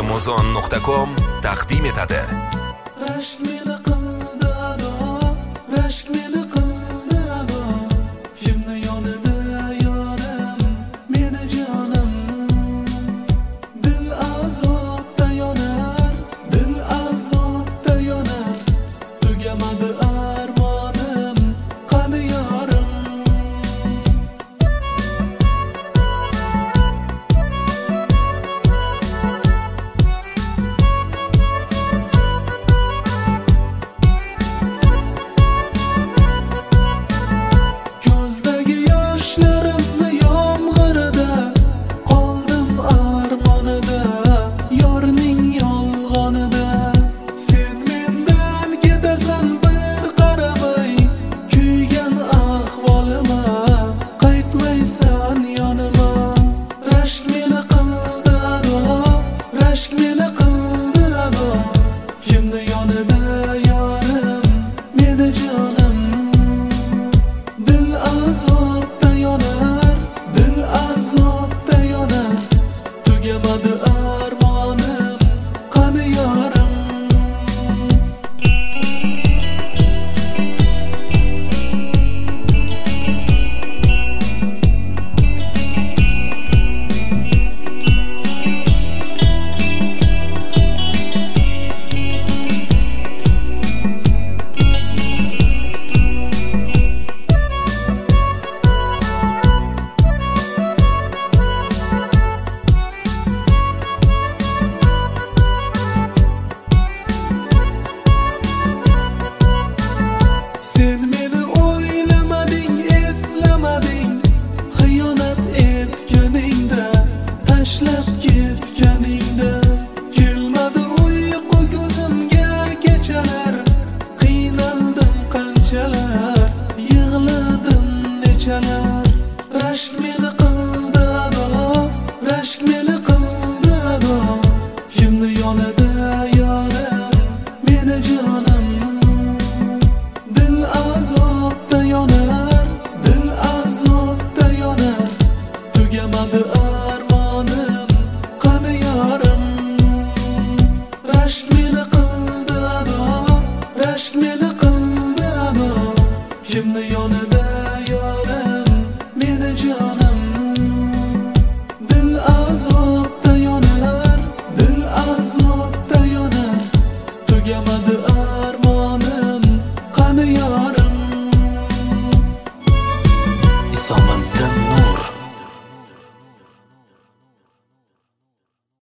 Amazon.com taqdim etadi. Rashk meni qildi ado, rashk meni qildi ado. Kimni yonida yorim, meni jonim. Dil azobda yonar, dil azobda yonar. Tugamadi armonim, qani yorim. Ko'zdagi yoshlarimni yomg'irida qoldim armonida, yorning yolg'onida. Sen mendan ketasan bir qaramay, kuygan ahvolima qaytmaysan yonima. Rashk meni qildi ado, rashk meni qildi ado. Kimni yonida yorim, meni jonim. Dil azobda yonar, dil azobda yonar. Tugamadi armonim, qani yorim. Sen meni o'ylamading, eslamading. Xiyonat etganingda, tashlab ketganingda. Kelmadi uyqu ko'zimga kechalar. Qiynaldim qanchalar, yig'ladim nechalar. Rashk meni qildi ado, rashk meni qildi ado. Kimni yonida yorim, meni jonim. Dil azobda yonar, dil azobda yonar. Tugamadi armonim, qani yorim. Rashk meni qildi ado, rashk meni